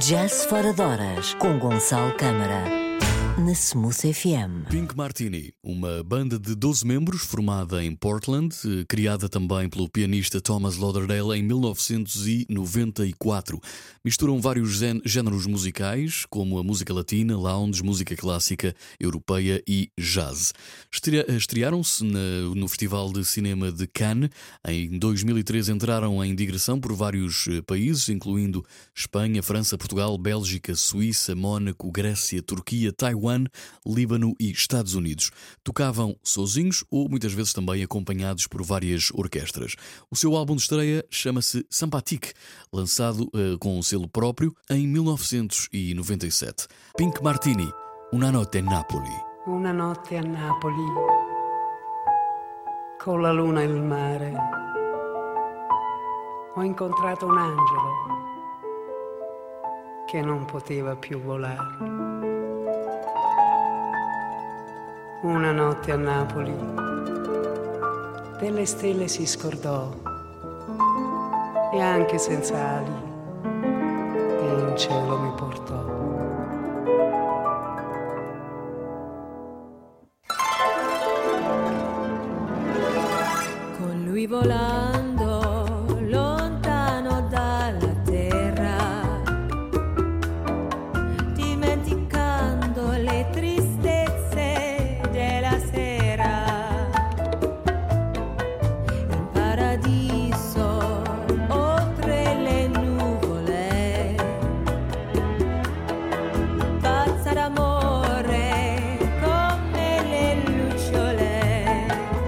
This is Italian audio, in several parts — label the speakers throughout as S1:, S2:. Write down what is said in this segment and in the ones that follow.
S1: Jazz Fora de Horas, com Gonçalo Câmara, na Smooth FM.
S2: Pink Martini, uma banda de 12 membros formada em Portland, criada também pelo pianista Thomas Lauderdale em 1994. Misturam vários géneros musicais, como a música latina, lounge, música clássica, europeia e jazz. Estrearam-se no Festival de Cinema de Cannes. Em 2003 entraram em digressão por vários países, incluindo Espanha, França, Portugal, Bélgica, Suíça, Mónaco, Grécia, Turquia, Taiwan, Líbano e Estados Unidos. Tocavam sozinhos ou muitas vezes também acompanhados por várias orquestras. O seu álbum de estreia chama-se Sympathique, lançado com um selo próprio em 1997. Pink Martini, Una notte a Napoli.
S3: Una notte a Napoli, con la luna e il mare, ho incontrato un angelo che non poteva più volare. Una notte a Napoli, delle stelle si scordò e anche senza ali in cielo mi portò.
S4: Con lui volando lontano dalla terra, dimenticando le tristezze della sera, in paradiso oltre le nuvole, pazza d'amore come le lucciole.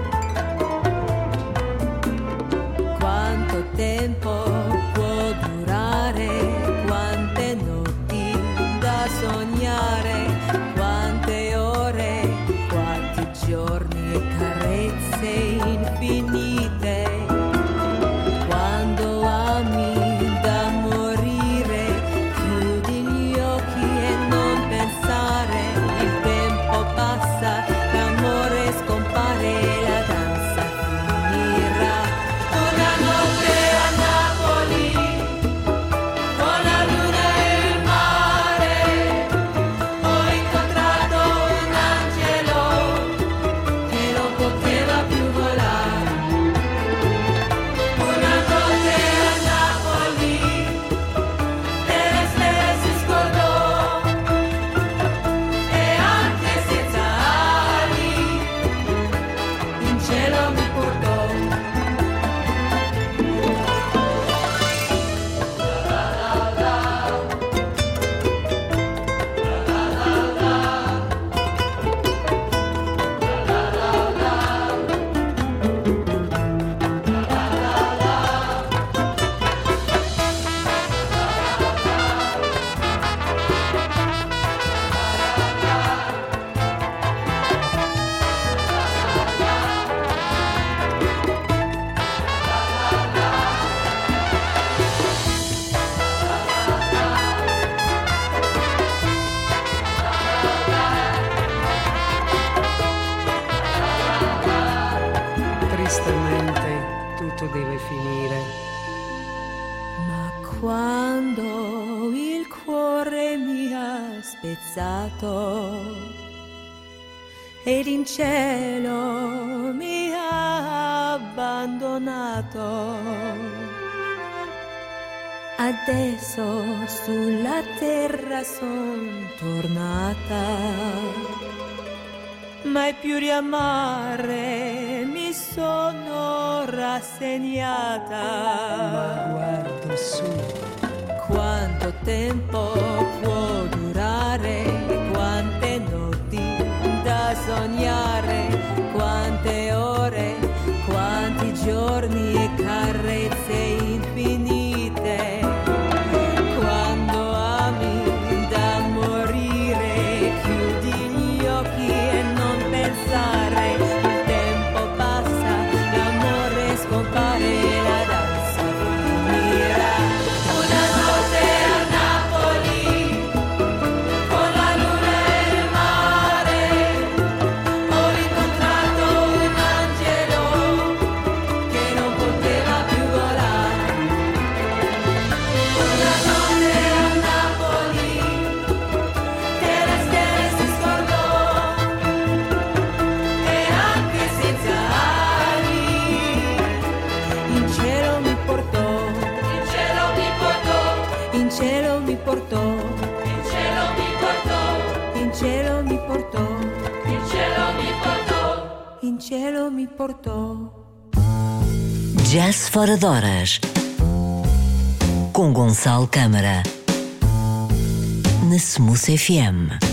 S4: Quanto tempo può durare, quante notti da sognare, quante ore, quanti giorni e carezze infinite. Quando ami da morire, chiudi gli occhi e non pensare, il tempo passa, l'amore scompare, la danza finirà. Una notte a Napoli, con la luna e il mare, ho incontrato un angelo che non poteva più volare. Una notte a Napoli, delle stelle si scordò e anche senza ali in cielo mi portò.
S3: Tristemente tutto deve finire.
S4: Ma quando il cuore mi ha spezzato ed in cielo mi ha abbandonato, adesso sulla terra son tornata. Mai più riamare mi sono rassegnata.
S3: Ma guardo su,
S4: Quanto tempo può durare, quante notti da sognare, quante ore, quanti giorni e carezze infinite. Quando ami da morire, chiudi gli occhi e non pensare, il tempo passa, l'amore scompare, la danza finirà. Una notte a Napoli, in cielo mi portò.
S1: Jazz fora de horas, com Gonçalo Câmara, na Smooth FM.